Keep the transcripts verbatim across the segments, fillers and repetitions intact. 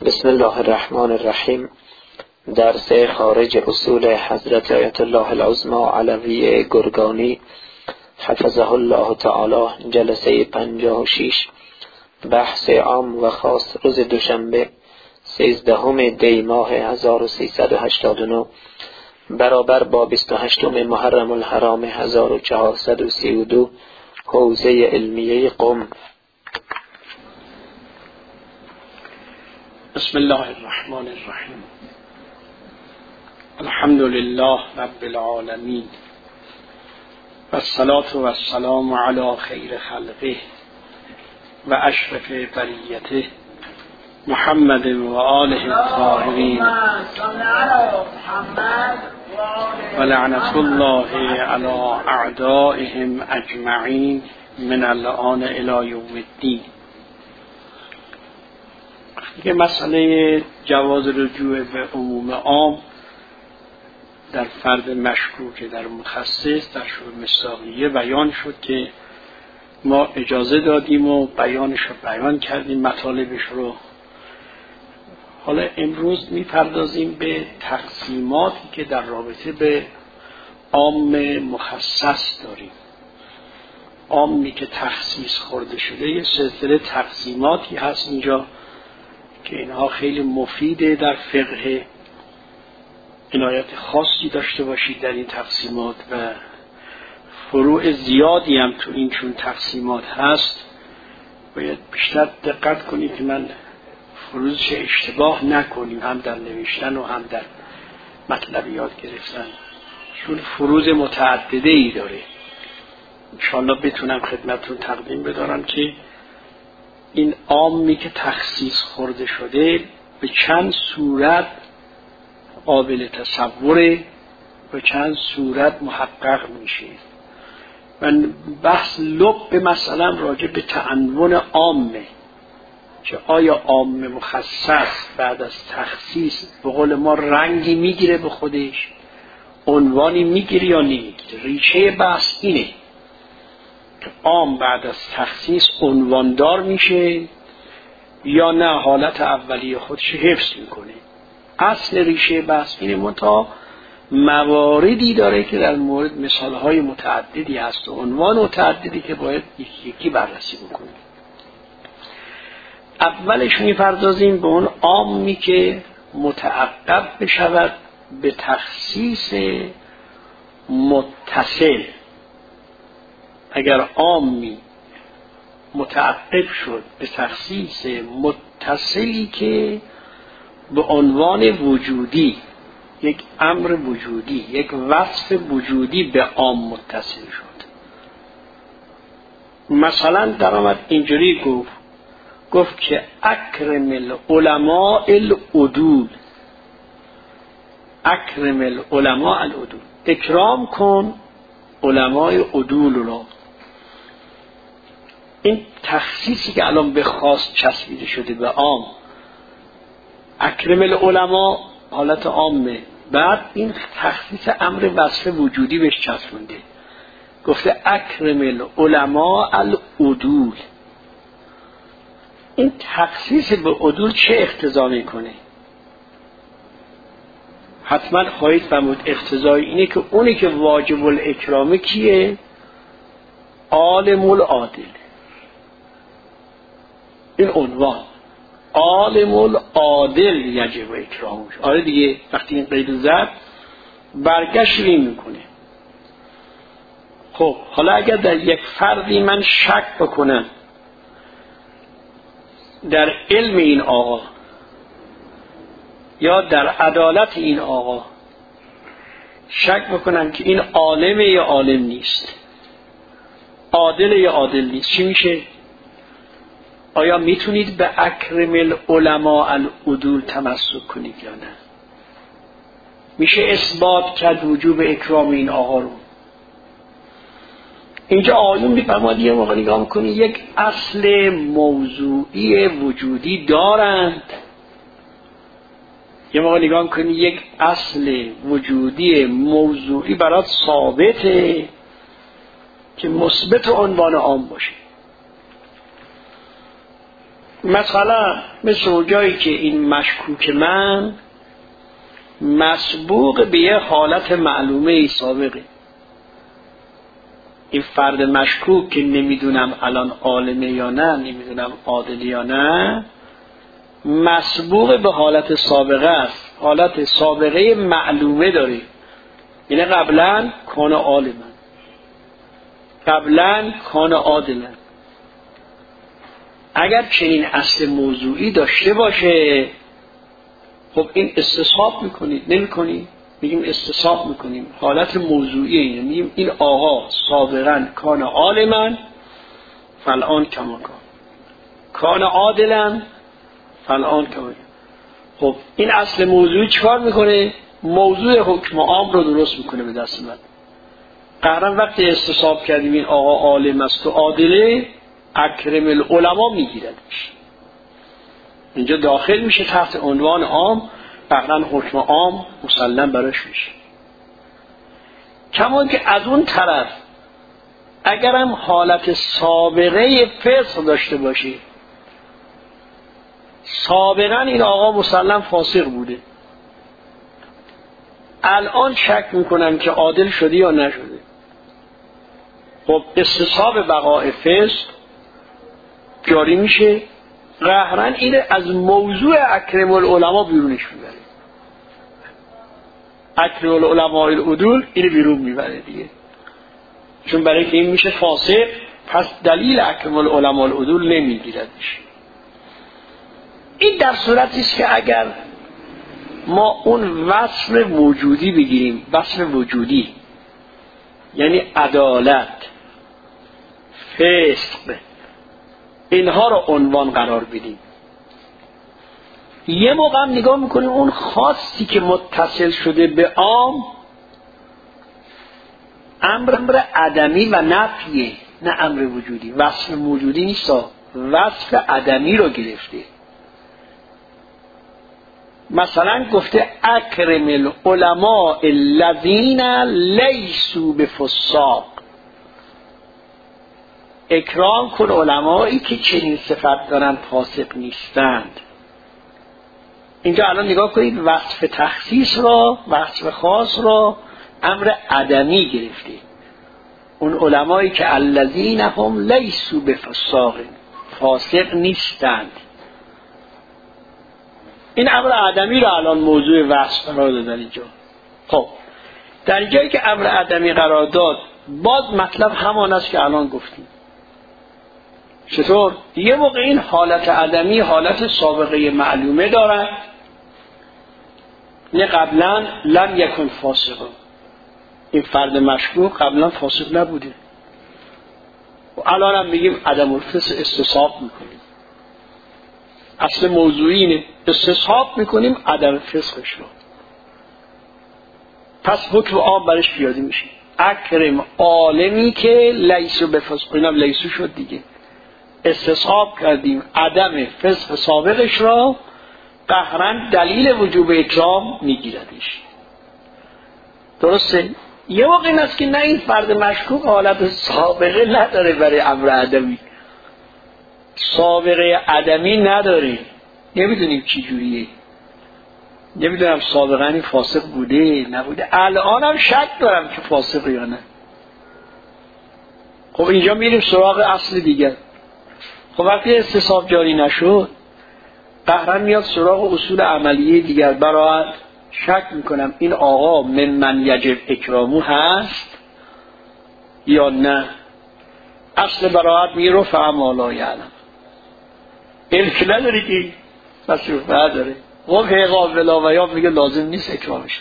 بسم الله الرحمن الرحیم. درس خارج اصول حضرت آیت الله العظمی علوی گرگانی حفظه الله تعالی، جلسه پنجاه و شش، بحث عام و خاص، روز دوشنبه سیزدهم دی ماه هزار و سیصد و هشتاد و نه برابر با بیست و هشتم محرم الحرام هزار و چهارصد و سی و دو حوزه علمیه قم. بسم الله الرحمن الرحیم. الحمد لله رب العالمین و الصلاة و السلام علی خیر خلقه و اشرف بریته محمد و آله الطاهرین و لعنت الله علی اعدائهم اجمعین من الآن الی یوم الدین. که مسئله جواز رجوع به عموم عام در فرد مشکوک در مخصص در شروع مصداقیه بیان شد که ما اجازه دادیم و بیانش رو بیان کردیم، مطالبش رو. حالا امروز میپردازیم به تقسیماتی که در رابطه به عام مخصص داریم. عامی که تخصیص خورده شده، یه سلسله تقسیماتی هست اینجا که اینها خیلی مفیده در فقه. عنایت خاصی داشته باشید در این تقسیمات و فروع زیادی هم تو این چون تقسیمات هست. باید بیشتر دقت کنید که من فروزش اشتباه نکنیم، هم در نوشتن و هم در مطلبیات گرفتن، چون فروز متعدده ای داره. انشاءالله بتونم خدمتتون تقدیم بدارم که این عامی که تخصیص خورده شده به چند صورت قابل تصوره، به چند صورت محقق میشه. و بحث لب مثلا راجع به تعنون عامه، که آیا عام مخصص بعد از تخصیص به قول ما رنگی میگیره به خودش، عنوانی میگیره یا نمیگیره. ریشه بحث اینه که عام بعد از تخصیص عنواندار میشه یا نه حالت اولیه خودش حفظ میکنه. اصل ریشه بحث اینه، منتها مواردی داره که در مورد مثالهای متعددی هست و عنوان متعددی که باید یکی یکی بررسی بکنیم. اولش میپردازیم به اون عامی که متعقب بشود به تخصیص متصل. اگر عامی متعقب شد به تخصیص متصلی که به عنوان وجودی، یک امر وجودی، یک وصف وجودی به عام متصل شد. مثلا در آمد اینجوری گفت گفت که اکرم العلماء العدول، اکرم العلماء العدول، اکرام کن علمای عدول را. این تخصیصی که الان به خاص چسبیده شده به عام، اکرم العلماء حالت عامه، بعد این تخصیص امر وصف وجودی بهش چسبونده، گفته اکرم العلماء العدول. این تخصیص به عدول چه اقتضا میکنه؟ حتما خواهید فهمید اقتضای اینه که اونی که واجب الاکرامه کیه؟ عالم العادل. این عنوان عالم العادل یجب اکرامش. آره دیگه، وقتی این قید زد برگشت این میکنه. خب حالا اگر در یک فردی من شک بکنم در علم این آقا یا در عدالت این آقا، شک بکنم که این عالمه یا عالم نیست، عادل یا عادل نیست، چی میشه؟ آیا میتونید به اکرم العلماء العدول تمسک کنید یا نه؟ میشه اثبات کرد وجوب اکرام این آقا رو؟ اینجا آیون میفرماد یه موقع نگاه میکنی یک اصل موضوعی وجودی دارند، یه موقع نگاه میکنی یک اصل وجودی موضوعی برات ثابته که مثبت عنوان عام باشه. مثلا مثل اونجایی که این مشکوک من مسبوق به یه حالت معلومه ای سابقه، این فرد مشکوک که نمیدونم الان عالمه یا نه، نمیدونم عادل یا نه، مسبوق به حالت سابقه است، حالت سابقه معلومه داره. یعنی قبلا کان عالمن، قبلا کان عادلن. اگر چنین اصل موضوعی داشته باشه، خب این استصحاب میکنید، نمی کنید؟ میگیم استصحاب میکنیم، حالت موضوعی اینه، میگیم این آقا سابقا کان عالمن فالآن کما کان، کان عادلن فالآن کما. خب این اصل موضوعی چکار میکنه؟ موضوع حکم عام رو درست میکنه به دست من. قهرن وقتی استصحاب کردیم این آقا عالم است و عادله، اکرم العلماء میگیردش، اینجا داخل میشه تحت عنوان عام، قهرن حکم عام مسلم براش میشه. کما که از اون طرف اگرم حالت سابقه فسق داشته باشه، سابقا این آقا مسلم فاسق بوده، الان شک میکنم که عادل شده یا نشده، خب استصحاب بقاء فسق جاری میشه، قهرن اینه از موضوع اکرم العلماء بیرونش میبره، اکرم العلماء العدول اینه بیرون میبره دیگه، چون برای که این میشه فاسق، پس دلیل اکرم العلماء العدول نمیگیردش. این در صورتی است که اگر ما اون وصف وجودی بگیریم، وصف وجودی یعنی عدالت، فسق، اینها رو عنوان قرار بدیم، یه موقع هم نگاه میکنیم اون خاصی که متصل شده به عام امر عدمی و نفیه، نه امر وجودی. وصف موجودی نیست، وصف عدمی رو گرفته. مثلا گفته اکرم العلماء الذین لیسوا بفساق، اکرام کن علمایی که چنین صفت دارن، فاسق نیستند. اینجا الان نگاه کنید، وصف تخصیص را، وصف خاص را امر عدمی گرفته، اون علمایی که الذین هم لیسوا بفساق، فاسق نیستند، این امر عدمی را الان موضوع وصف قرار دادن اینجا. خب در جایی که امر عدمی قرار داد، باز مطلب همان است که الان گفتیم. چطور؟ یه موقع این حالت عدمی حالت سابقه معلومه دارد، نه قبلا لم یکن فاسقا، این فرد مشکوک قبلا فاسق نبوده، و الان هم میگیم عدم الفسق استصحاب میکنیم، اصل موضوعی اینه، استصحاب میکنیم عدم فسقش رو، پس حکم عام برش پیاده میشه. اکرم عالمی که لیسو بفسق، اینم لیسو شد دیگه، استصحاب کردیم عدم فسق سابقش را، قهرن دلیل وجوب اکرام میگیردش. درسته؟ یه موقع این است که نه، این فرد مشکوک حالت سابقه نداره برای امر عدمی، سابقه عدمی نداره، نمیدونیم چی جوریه، نمیدونم سابقا این فاسق بوده نبوده، الانم شک دارم که فاسق یا نه. خب اینجا میریم سراغ اصل دیگر. خب وقتی استصحاب جاری نشد، قهرن میاد سراغ اصول عملیه دیگر. برای شک میکنم این آقا من من یجب اکرامو هست یا نه. اصل براعت میگه رفع ما لا یعلم، علم نداری که مصروف نداره. قفع قابل و یا میگه لازم نیست اکرامش.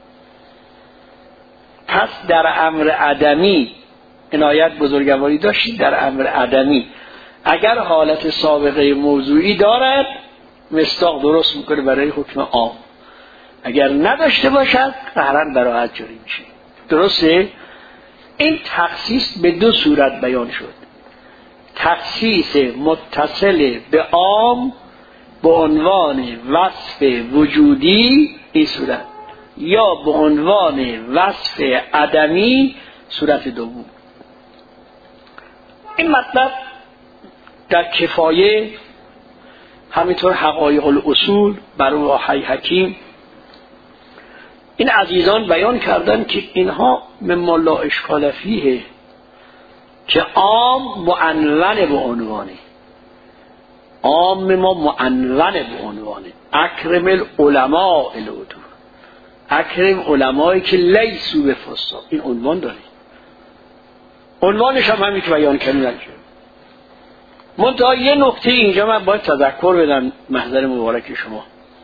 پس در امر عدمی عنایت بزرگواری داشتید. در امر عدمی اگر حالت سابقه موضوعی دارد، مصداق درست میکنه برای حکم عام. اگر نداشته باشد، قهرن براعت جاری میشه. درسته؟ این تخصیص به دو صورت بیان شد. تخصیص متصل به عام به عنوان وصف وجودی، این صورت، یا به عنوان وصف عدمی، صورت دوم. این مطلب در کفایه همینطور حقایق الاصول برای وحی حکیم. این عزیزان بیان کردن که اینها مما لا اشکال فیه، که عام معنون به عنوانه، عام ما معنون به عنوانه اکرم العلماء العدول، اکرم علمایی که لیسو به فساد، این عنوان داره. عنوانش هم همین که بیان کردن. منتها یه نکته اینجا من باید تذکر بدم محضر مبارک شما.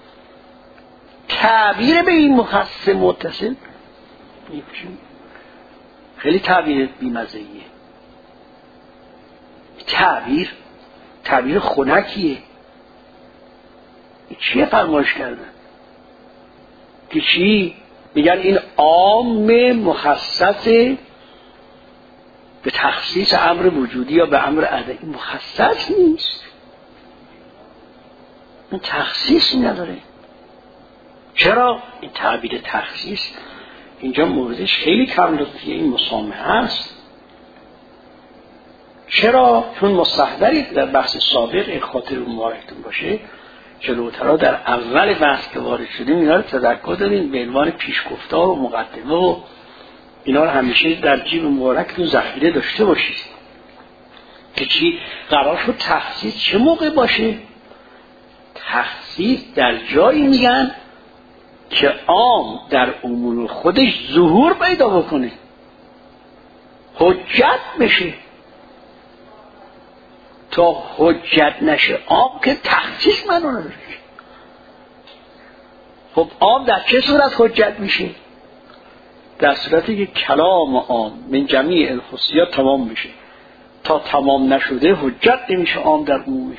تعبیر به این مخصص متصل خیلی تعبیر بی‌مزه‌ایه. تعبیر تعبیر خنکیه. چیه فرمایش کردن؟ که چی؟ میگن این عام مخصص به تخصیص امر وجودی یا به امر عدمی. این مخصص نیست، این تخصیصی نداره. چرا؟ این تعبیر تخصیص اینجا موردش خیلی کم لطفیه، این مسامحه است. چرا؟ چون مستحضرید در بحث سابق، این خاطر مبارکتون باشه، جلوترا در اول بحث که وارد شدیم اینا رو تذکر دارین به عنوان پیشگفتار و مقدمه و اینا رو همیشه در جیب مبارکتون ذخیره داشته باشید که چی قرار شد تخصیص چه موقع باشه. تخصیص در جایی میگن که عام در امور خودش ظهور پیدا بکنه، حجت بشه. تا حجت نشه عام که تخصیص منو نداره. خب عام در چه صورت حجت میشه؟ در صورتی که کلام عام من جمیع الخصوصیات تمام میشه. تا تمام نشده حجت نمیشه عام در عمومش.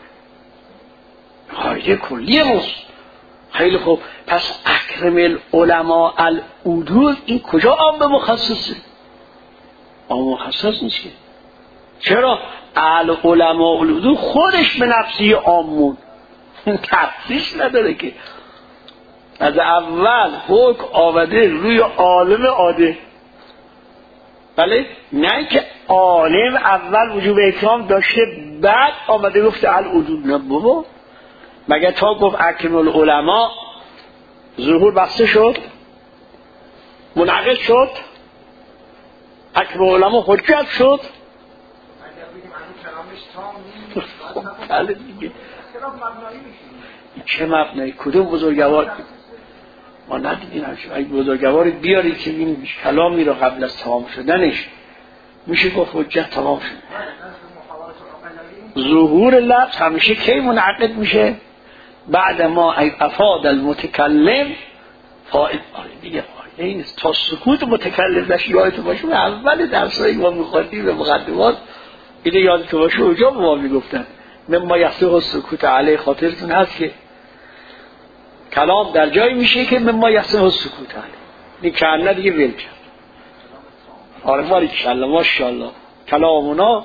قاعده کلیه موست. خیلی خوب، پس اکرم العلماء العدول این کجا عام به مخصصه؟ عام مخصص نیست که. چرا؟ العلماء العدول خودش به نفسی عامون تخصیص نداره که. از اول حکم آمده روی عالم عاده. بله؟ نه که عالم اول وجوب اکرام داشته بعد آمده گفته العدول. نه بابا، مگه تا گفت اکرم العلماء ظهور بسته شد، منعقد شد، اکرم العلماء حجت شد. بله دیگه. چه مبنایی؟ کدوم بزرگوار؟ ما ندیدیم همچنین. اگه بزرگواری بیارید که این کلامی رو قبل از تمام شدنش میشه گفت حجت تمام شد. ظهور لفظ همیشه کی منعقد میشه؟ بعد ما ای افاد المتکلم فائد. آره دیگه آره این تا سکوت متکلم نشه. یادتون باشه اول درسایی ما میخوردیم به مقدمات اینه یادتون باشه اونجا ما میگفتن مما یصح سکوت علیه. خاطرتون هست که کلام در جایی میشه که مما یصح سکوت علیه. این کنه دیگه ول کرد. آره باریکالله ماشاءالله کلامونا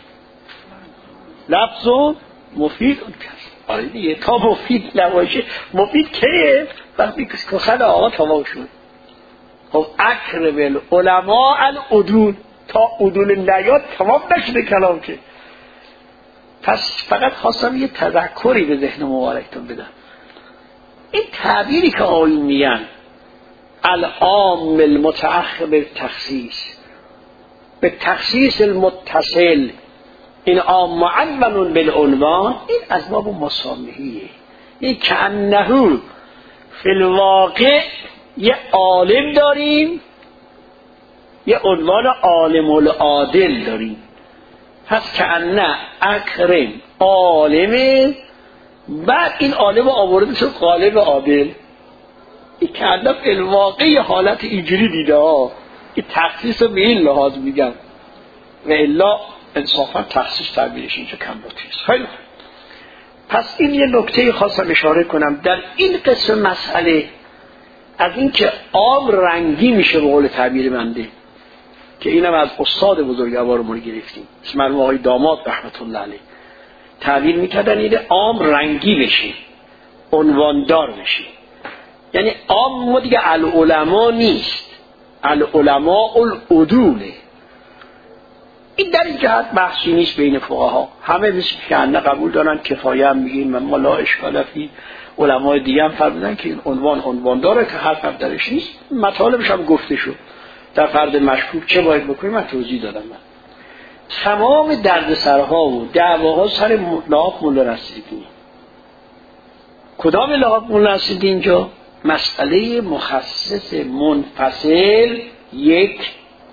لفظ و مفید اون کرد. آره دیگه تا مفید نباشه. مفید کیه؟ وقتی که خد آقا تمام شد. خب اکرم العلماء العدول، تا عدول نیاد تمام نشده کلام که. پس فقط خواستم یه تذکری به ذهن مبارکتون بدم. این تعبیری که آیین میگن العام المتأخر به تخصیص، به تخصیص المتصل، این عام معنون بالعنوان، این از باب مسامحیه. این کأنه فی الواقع یه عالم داریم، یه عنوان عالم العادل داریم. پس کأنه اکرم عالمه، بعد این عالم آورده شد قالب عادل. این کأنه فی الواقع یه حالت اینجوری دیده ها. این تخصیص رو به این لحاظ میگم و الا انصافا تخصیص تعبیرش اینجا کم باطیست. خیلی خوب. پس این یه نکته خواستم اشاره کنم در این قسم مسئله، از این که عام رنگی میشه به قول تعبیر بنده، که اینم از استاد بزرگوارمون گرفتیم اسم مرحوم آقای داماد رحمت الله علیه تعبیر میکردن این عام رنگی بشه، عنواندار بشه. یعنی عام ما دیگه العلماء نیست، العلماء العدوله. این در این جهت بحثی نیست بین فقها، همه مثل که نه قبول دارن، کفایه هم میگیم ما لا اشکال فی. علمای دیگه هم فرمودن که این عنوان عنوان داره که حرف هم درش نیست، مطالبش هم گفته شد. در فرد مشکوک چه باید بکنیم من توضیح دادم. من تمام دردسرها و دعواها سر لحاف مولا نصیرالدین. کدام لحاف مولا نصیرالدین اینجا؟ مسئله مخصص منفصل یک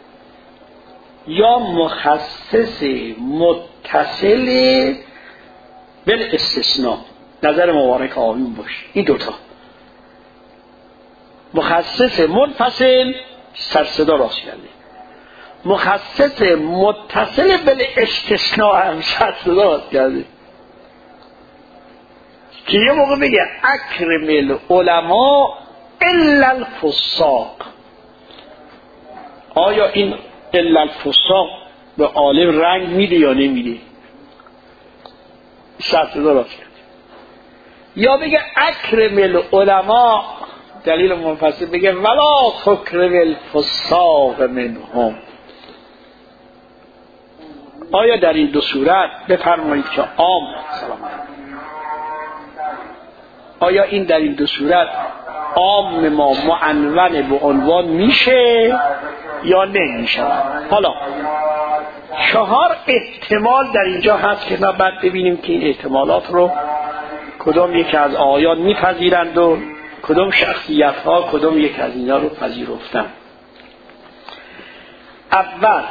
یا مخصص متصل بالاستثناء، نظر مبارک آقایون باشه. این دوتا مخصص منفصل سرصدا راست کرده، مخصص متصل بالاستثناء هم سرصدا راست کرده. که یه موقع بگه اکرم العلماء الا الفساق. آیا این الا الفساق به عالم رنگ میده یا نمیده؟ سرصدا راست کرده. یا بگه اکرم العلماء، دلیل منفصل بگه ولا تکرم الفساق منهم. آیا در این دو صورت بفرمایید که عام سلام آیا این در این دو صورت عام ما معنون به عنوان میشه یا نمیشه؟ حالا چهار احتمال در اینجا هست که ما بعد ببینیم که این احتمالات رو کدام یک از آیات میپذیرند و کدام شخصیت ها کدام یک از اینا رو پذیرفتن. اول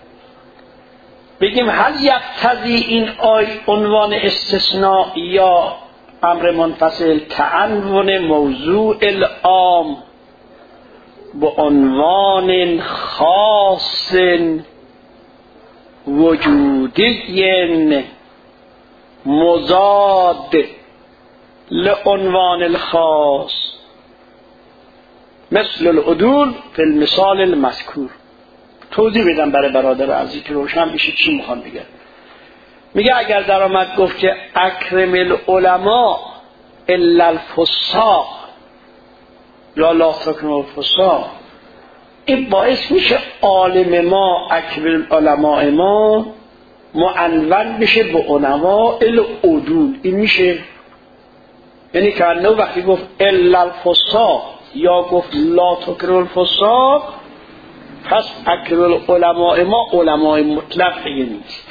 بگیم هل یقتضی این آی عنوان استثناء یا امر منفصل تعنون موضوع العام به عنوان خاص وجودی مضاد لعنوان الخاص مثل العدول فی المثال المذکور. توضیح بدم برای برادر عزیز که روشن بشه چی میخوام بگم. میگه اگر در آمد گفت که اکرم العلماء الا الفساق یا لا تکرم الفساق، این باعث میشه عالم ما اکرم العلماء ما معنون بشه به علماء العدول. این میشه یعنی که انه وقتی گفت الا الفساق یا گفت لا تکرم الفساق، پس اکرم العلماء ما علماء مطلق دیگه نیست.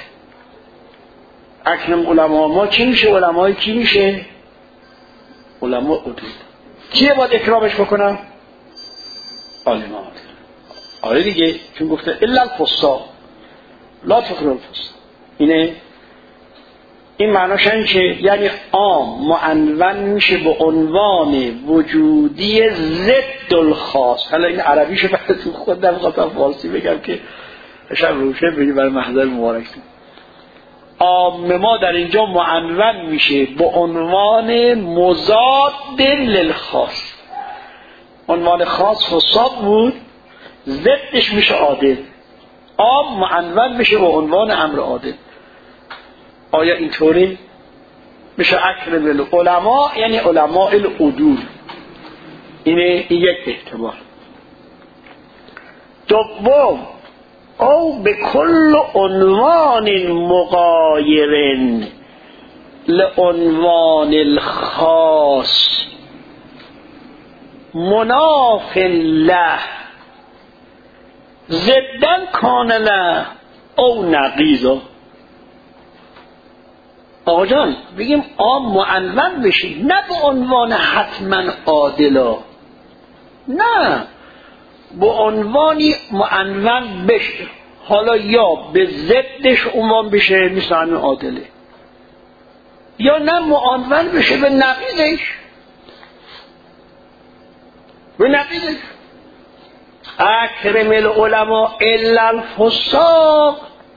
اکرم علماء ما چی میشه؟ علماء کی میشه؟ علماء عدول. کیه باید اکرامش بکنم؟ علماء. آره دیگه، چون گفته الا الفساق لا تکرم الفساق. اینه این معناش این که یعنی عام معنون میشه به عنوان وجودی ضد الخاص. حالا این عربیشو براتون خودم خواستم فارسی بگم که شب روشه بگی برای محضر مبارکتون. عام ما در اینجا معنون میشه به عنوان مضاد للخاص. عنوان خاص فساق بود، ضدش میشه عادل. عام معنون میشه به عنوان امر عادل. آیا اینطوری میشه؟ اکرم العلماء یعنی علماء العدول. اینه این یک احتمال. دوم او به کل عنوان مغایر لعنوان الخاص مناف له ضدن کان له او نقیضا. آقا جان بگیم عام معنون بشی، نه به عنوان حتما عادلا، نه به عنوانی معنون بشه. حالا یا به ضدش عنوان بشه مثل همین عادله، یا نه معنون بشه به نقیضش. به نقیضش اکرم العلماء الا الفساق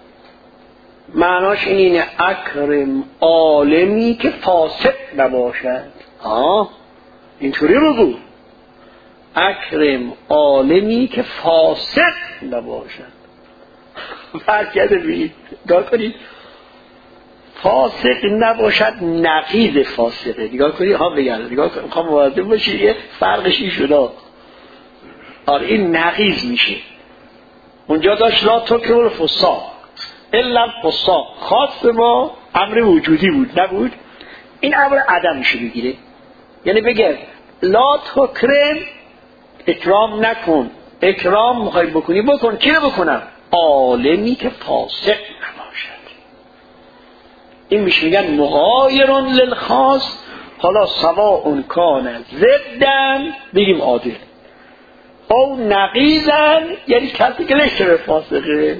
معناش اینه اکرم عالمی که فاسق نباشد. آه اینطوری بگو، اکرم عالمی که فاسق نباشد. فرق کرده بید نگاه کنید، فاسق نباشد نقیض فاسقه. نگاه کنید ها بگرد نگاه کنید میخوام مواظب باشید یه فرقش این شده. آره این نقیض میشه. اونجا داشت لا تکرم الفساق، الا الفساق خاص با امر وجودی بود نبود، این امر عدم میشه بگیره. یعنی بگه لا تکرم، اکرام نکن، اکرام میخوای بکنی بکن. کی رو بکنم؟ عالمی که فاسق نباشد. این میشه میگن مغایرون للخاص. حالا سواء کان ضدن بگیم عادل او نقیضن، یعنی کسی که لشتر فاسقه.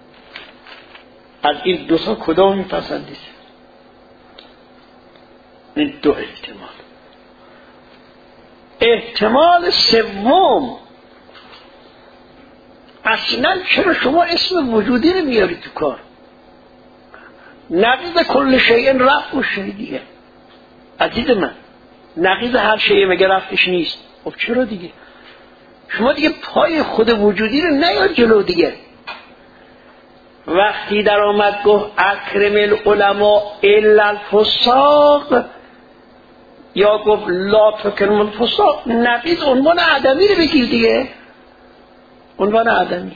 از این دو تا کدام میپسندید؟ این دو احتمال. احتمال سوم، اصلا چرا شما اسم وجودی رو میارید تو کار؟ نقیض کل شیء رفع و شیء دیگه. عزیز من، نقیض هر شیء مگه رفتش نیست؟ خب چرا دیگه؟ شما دیگه پای خود وجودی رو نیار جلو دیگه. وقتی در آمد گفت اکرم العلماء الا الفساق، یا گفت لا تکرم الفساق، نقیض عنوان عدمی رو بگیر دیگه، عنوان عدمی.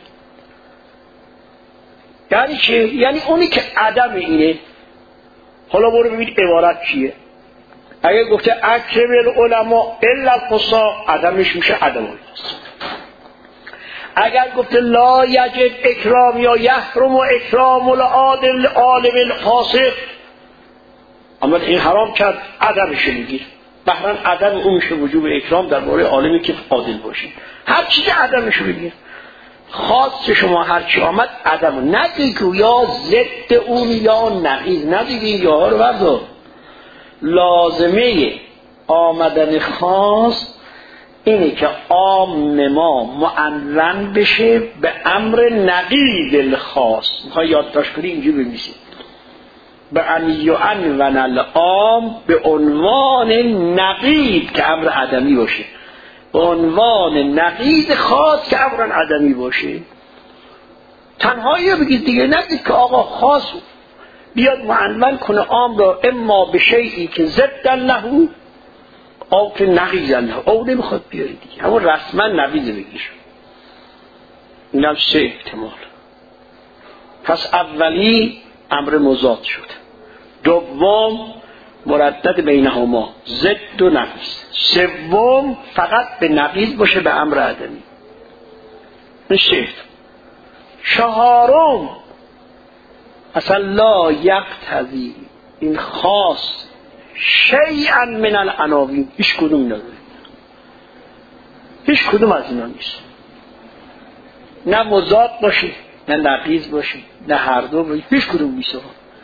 یعنی چه؟ یعنی اونی که عدم اینه. حالا برو ببین عبارت چیه. اگه گفته اکرم العلماء الا الفساق، عدمش میشه عدم الفساق. اگر گفته لا یجب اکرام یا یحرم و اکرام العادل عالم الفاسق، اما این حرام کرد، عدمش میگیر. بهرن عدم اون میشه وجوب اکرام در باره عالمی که عادل باشه. هر چیز عدمش بگیر. خاص شما هر چی آمد عدم، ندیگو یا ضد اون یا نقیض، ندیگی یا ها رو بردار. لازمه آمدن خاص اینه که عام ما معنون بشه به امر نقیض الخاص. میخوای یادداشت کنی اینجوری بنویسید: به ان یعنون العام به عنوان نقیض که امر عدمی باشه، به عنوان نقیض خاص که امر عدمی باشه. تنهایی بگید دیگه، نگید که آقا خاص بیاد معنون کنه عام را اما به شیئی که ضد له او که نقیض له، او نمیخواد بیاری دیگه، همون رسما نقیض بگیر. این هم سه احتمال. پس اولی امر مضاد شد، دوم مردد بینهما ضد و نقیض، سوم فقط به نقیض باشه به امر عدمی. این سه احتمال. چهارم اصلا لا یقتضی این خاص شیئا من العناوین، هیچ کدوم نداره، هیچ کدوم از اینا نیست. نه مضاد باشه نه نقیض باشه نه هر دو باشه، هیچ کدوم نیست.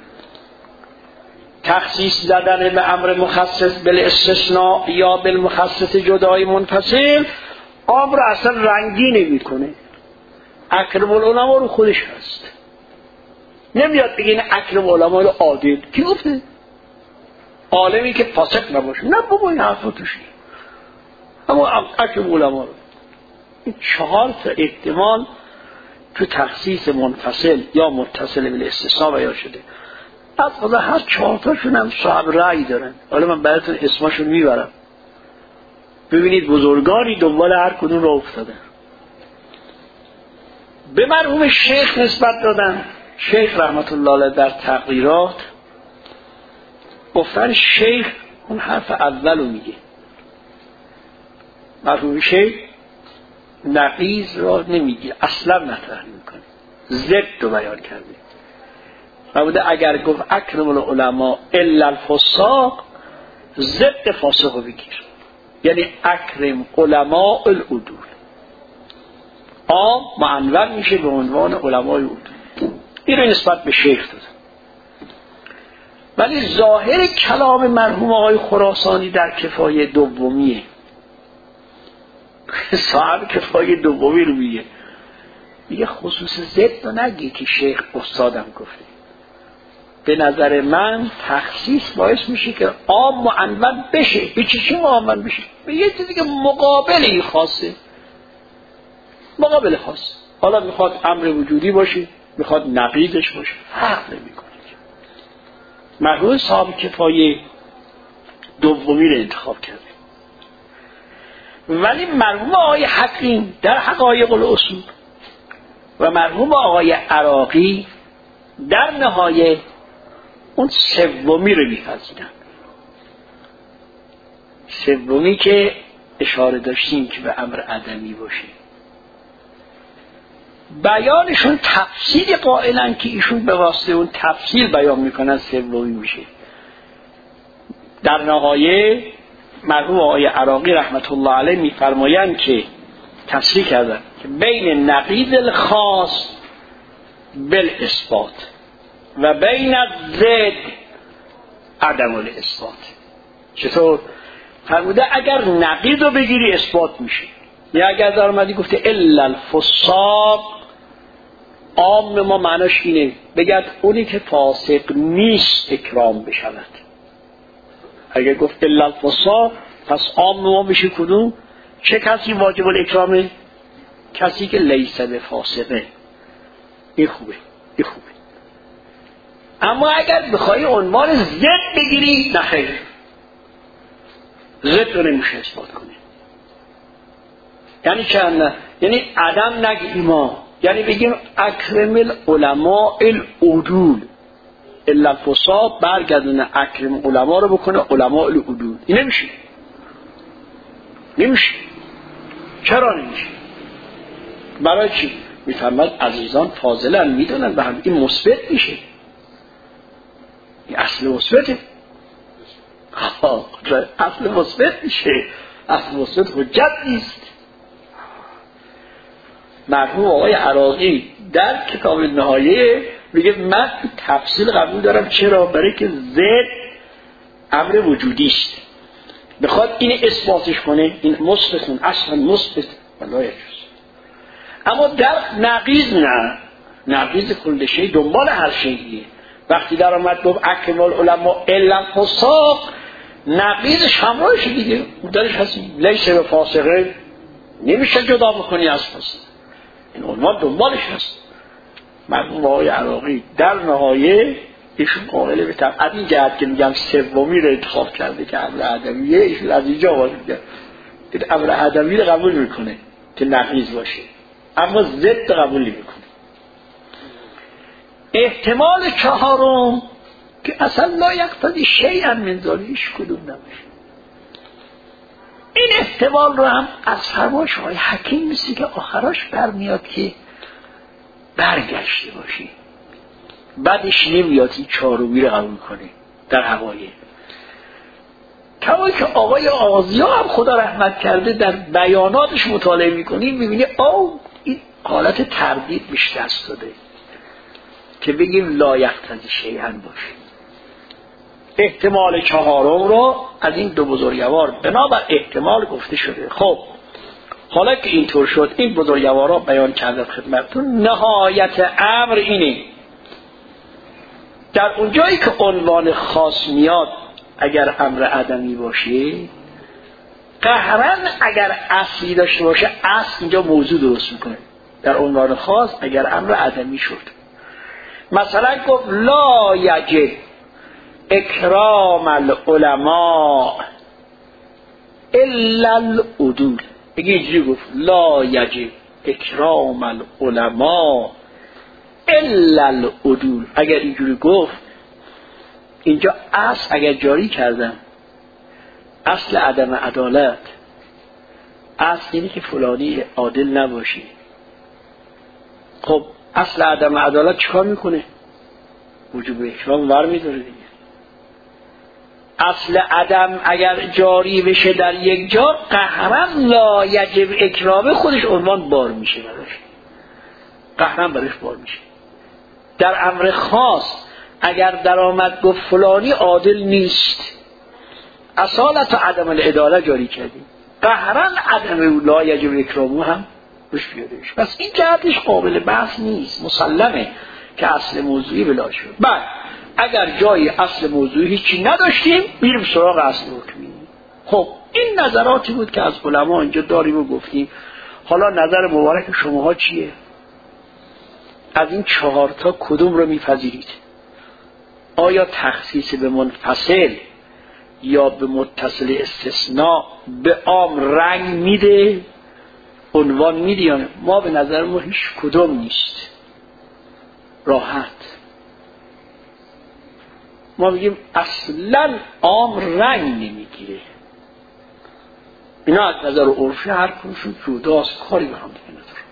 تخصیص زدن به امر مخصص بالاستثناء یا بالمخصص جدای منفصل امر اصلا رنگی نمی کنه. اکرم العلماء رو خودش هست، نمیاد بگه این اکرم العلماء رو عادل. کی گفته؟ عالمی که فاسق نباشه. نه بابا این حرفا توش نیست، اما اکرم العلماء رو. این چهار تا احتمال تو تخصیص منفصل یا متصل بالاستثناء بیان شده. از خدا هر چهار تاشون هم صاحب رأی دارن. حالا من براتون اسمشون میبرم، ببینید بزرگانی دنبال هر کدوم را افتادن. به مرحوم شیخ نسبت دادن. شیخ رحمت الله علیه در تقریرات گفتن شیخ اون حرف اولو میگه. مرحوم شیخ نقیض را نمیگه، اصلا مطرح میکنه، ضد رو بیان کرده. و بوده اگر گفت اکرم العلماء الا الفساق، ضد فاسق رو بگیر، یعنی اکرم علماء العدول. عام معنون میشه به عنوان علماء العدول. این رو نسبت به شیخ دادن. ولی ظاهر کلام مرحوم آقای خراسانی در کفایه دومیه. صاحب کفایه دومی رو میگه، میگه خصوص ضد رو نگی که شیخ استادم گفته. به نظر من تخصیص باعث میشه که عام معنون بشه. به چی چی معنون بشه؟ به یه چیزی که مقابلی خاصه، مقابل خاص. حالا میخواد امر وجودی باشه، میخواد نقیضش باشه، فرق نمیکنه. مرحوم صاحب کفایه دومی رو انتخاب کرده. ولی مرحوم آقای حکیم در حقایق الاصول و مرحوم آقای عراقی در نهایه اون سومی رو میپذیرن. سومی که اشاره داشتیم که به امر عدمی باشه، بیانشون تفصیل قائلن که ایشون به واسطه اون تفصیل بیان میکنن سومی میشه. در نهایه مرحوم آقای عراقی رحمت الله علیه میفرمایند که تصریح کردن که بین نقیض الخاص بالاثبات و بین الضد عدم الاثبات. چطور؟ فرموده اگر نقیض رو بگیری اثبات میشه، یا اگر در اومدی گفته الا الفساق، عام ما معناش اینه بگد اونی که فاسق نیست اکرام بشود. اگر گفت الا الفساق پس عام ما میشه کدوم؟ چه کسی واجب الاکرامه؟ کسی که لیس بفاسقه. این خوبه، این خوبه. اما اگر بخوای عنوان ضد بگیری نه خیر، ضد رو نمیشه اثبات کنی. یعنی چند؟ یعنی عدم نگیم ما، یعنی بگیم اکرم العلماء العدول، الا الفساق برگردونه اکرم علما رو بکنه علماء العدول. این نمیشه، نمیشه. چرا نمیشه؟ برای چی؟ میفرماد عزیزان فاضلن میدونن به هم این مثبت میشه، این اصل مثبته. اصل مثبت میشه، اصل مثبت حجت نیست. مرحوم آقای عراقی در کتاب نهایه میگه من تفصیل قبول دارم. چرا؟ برای که ضد امر وجودی است، بخواد این اثباتش کنه این مثبتون اصلا مثبت ولا یجوز. اما در نقیض نه، نقیض کل شی دنبال هر شیء. وقتی در آمد گفت اکرم العلماء الا الفساق، نقیضش همراهش دیگه درش هست لیس بفاسقه، نمیشه جدا بکنی از فاسق. این عنوان دنبالش هست. مرحوم آقای عراقی در نهایه ایشون قائل به طبع این جهت که میگم سومی رو انتخاب کرده که امر عدمیه، ایشون از اینجا آواز میگه که امر عدمی رو قبول میکنه که نقیض باشه، اما ضد قبول نمیکنه. احتمال چهارم که اصلا لا یقتضی شیئا من ذلک هیچ کدوم نباشه. این احتمال رو هم از فرمایش های حکیم میسی که آخراش برمیاد که برگشته باشی، بعدش نمیاد این چهارمی رو قبول کنه در هوایه. کمایی که آقای آغازی هم خدا رحمت کرده در بیاناتش مطالعه میکنیم میبینی آو این حالت تردید بیش دست داده که بگیم لا یقتضی شیئا باشه. احتمال چهارم رو از این دو بزرگوار بنابر احتمال گفته شده. خب حالا که اینطور شد این بزرگوارا بیان کردن خدمتتون، نهایت امر اینه در اونجایی که عنوان خاص میاد اگر امر عدمی باشه، قهرن اگر اصلی داشته باشه اصل اینجا موضوع درست میکنه. در عنوان خاص اگر امر عدمی شد، مثلا گفت لا یجب اکرام العلماء الا العدول، اگه اینجوری گفت لا یجب اکرام العلماء الا العدول، اگر اینجوری گفت اینجا اصل اگر جاری کردن اصل عدم عدالت، اصل اینه که فلانی عادل نباشی. خب اصل عدم عدالت چیکار میکنه؟ وجوب اکرام ور میداره دیگه. اصل عدم اگر جاری بشه در یک جا، قهرن لا یجب اکرام خودش عنوان بار میشه براش، قهرن براش بار میشه. در امر خاص اگر در آمد گفت فلانی عادل نیست، اصالت عدم العدالت جاری کردیم، قهرن عدم لا یجب اکرامو هم روش بیادش. پس این جهتش قابل بحث نیست، مسلمه که اصل موضوعی بلا شد. بعد اگر جای اصل موضوعی هیچی نداشتیم میریم سراغ اصل حکمی. خب این نظراتی بود که از علما اینجا داریم و گفتیم. حالا نظر مبارک شماها چیه؟ از این چهار تا کدوم رو میپذیرید؟ آیا تخصیص به منفصل یا به متصل استثناء به عام رنگ میده، عنوان میده یا نه؟ ما به نظر ما هیچ کدوم نیست. راحت ما میگیم اصلا عام رنگ نمیگیره. اینا از نظر عرفی هر کنشون جداست، کاری به هم دیگه نداره.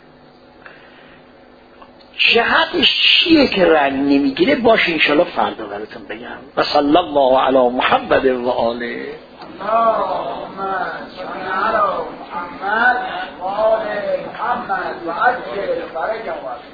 جهتش چیه که رنگ نمیگیره باشه انشالله فردا براتون بگم. و صلی الله علی محمد و آله. اللهم صل علی محمد و آل محمد و عجل فرجهم.